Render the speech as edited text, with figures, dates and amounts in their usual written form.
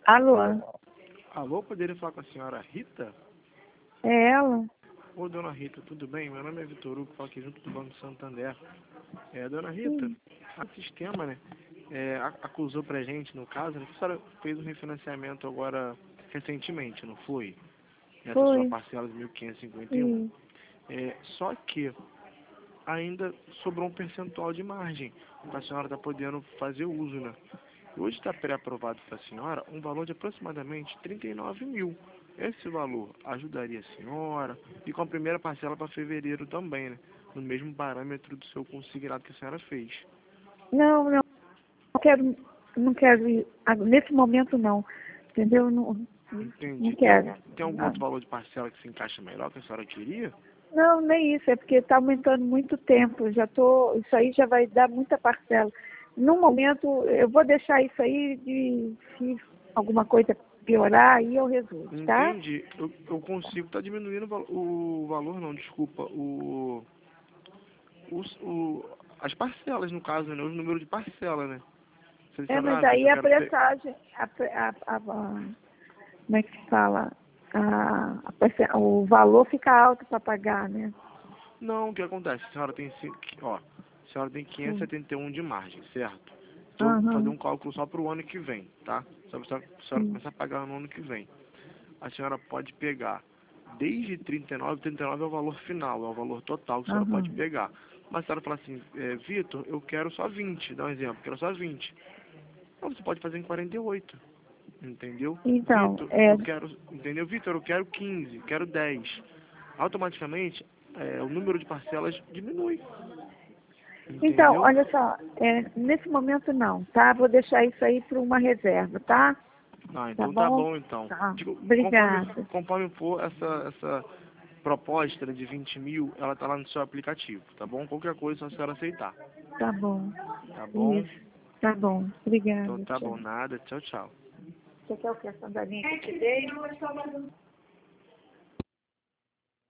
Alô? Alô, poderia falar com a senhora Rita? É ela? Ô, dona Rita, tudo bem? Meu nome é Vitor Hugo, falo aqui junto do Banco Santander. Dona Rita, Sim. o sistema, né, acusou pra gente, no caso, né, que a senhora fez um refinanciamento agora, recentemente, não foi? Nessa sua Foi. parcela de 1.551. Sim. Só que ainda sobrou um percentual de margem para a senhora estar podendo fazer uso, né? Hoje está pré-aprovado para a senhora um valor de aproximadamente 39 mil. Esse valor ajudaria a senhora e com a primeira parcela para fevereiro também, né? No mesmo parâmetro do seu consignado que a senhora fez. Não, não. Não quero ir. Nesse momento não. Entendeu? Não, não Entendi. quero. Tem algum outro valor de parcela que se encaixa melhor que a senhora queria? Não, nem isso. É porque está aumentando muito tempo. Isso aí já vai dar muita parcela. No momento, eu vou deixar isso aí se alguma coisa piorar, aí eu resolvo, tá? Entendi. Eu consigo estar diminuindo o valor, não, desculpa, as parcelas, no caso, né? O número de parcela, né? Você disse, Mas Vitor, aí eu a quero pressagem, como é que se fala? O valor fica alto para pagar, né? Não, o que acontece? A senhora tem, ó, a senhora tem Hum. 571 de margem, certo? Então, eu vou fazer Aham. um cálculo só para o ano que vem, tá? Só para a senhora Sim. começar a pagar no ano que vem. A senhora pode pegar desde 39 é o valor final, é o valor total que a senhora pode Aham. pegar. Mas a senhora fala assim, Vitor, eu quero só 20, dá um exemplo, quero só 20. Então você pode fazer em 48, entendeu? Então, Vitor, entendeu? Vitor, eu quero 15, quero 10. Automaticamente, o número de parcelas diminui, então, entendeu? olha só, nesse momento não, tá? Vou deixar isso aí para uma reserva, tá? Ah, Tá então tá bom? bom então. Tá. Digo, Obrigada. conforme for essa proposta de 20 mil, ela tá lá no seu aplicativo, tá bom? Qualquer coisa, só a senhora aceitar, Tá bom. tá bom? Isso. Tá bom. Então Obrigada. tá Tchau. bom, nada, tchau, tchau. Você quer o que? A sandalinha que eu te dei?